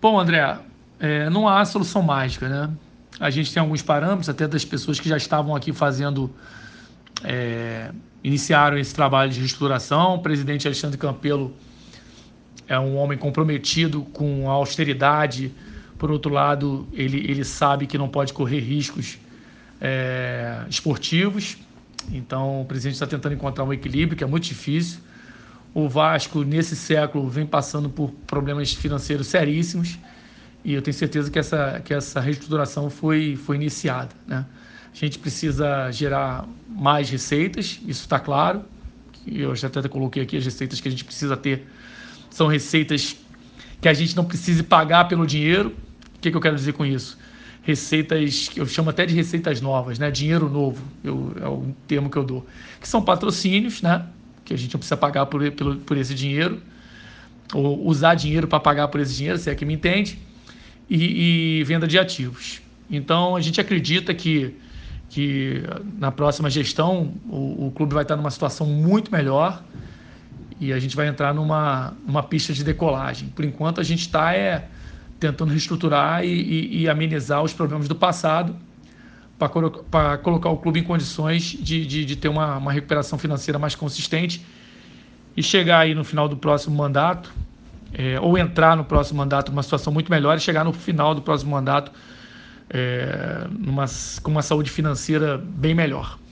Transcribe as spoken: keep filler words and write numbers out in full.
Bom, André, é, não há solução mágica, né? A gente tem alguns parâmetros, até das pessoas que já estavam aqui fazendo, é, iniciaram esse trabalho de reestruturação. O presidente Alexandre Campelo é um homem comprometido com a austeridade. Por outro lado, ele, ele sabe que não pode correr riscos é, esportivos. Então, o presidente está tentando encontrar um equilíbrio, que é muito difícil. O Vasco, nesse século, vem passando por problemas financeiros seríssimos e eu tenho certeza que essa, que essa reestruturação foi, foi iniciada, né? A gente precisa gerar mais receitas, isso está claro. Eu já até coloquei aqui as receitas que a gente precisa ter. São receitas que a gente não precise pagar pelo dinheiro. O que, que eu quero dizer com isso? Receitas, que eu chamo até de receitas novas, né? Dinheiro novo, eu, é o termo que eu dou. Que são patrocínios, né? Que a gente não precisa pagar por, por, por esse dinheiro, ou usar dinheiro para pagar por esse dinheiro, se é que me entende, e, e venda de ativos. Então, a gente acredita que, que na próxima gestão o, o clube vai estar numa situação muito melhor e a gente vai entrar numa, numa pista de decolagem. Por enquanto, a gente está é, tentando reestruturar e, e, e amenizar os problemas do passado para colocar o clube em condições de, de, de ter uma, uma recuperação financeira mais consistente e chegar aí no final do próximo mandato, é, ou entrar no próximo mandato numa situação muito melhor e chegar no final do próximo mandato é, numa, com uma saúde financeira bem melhor.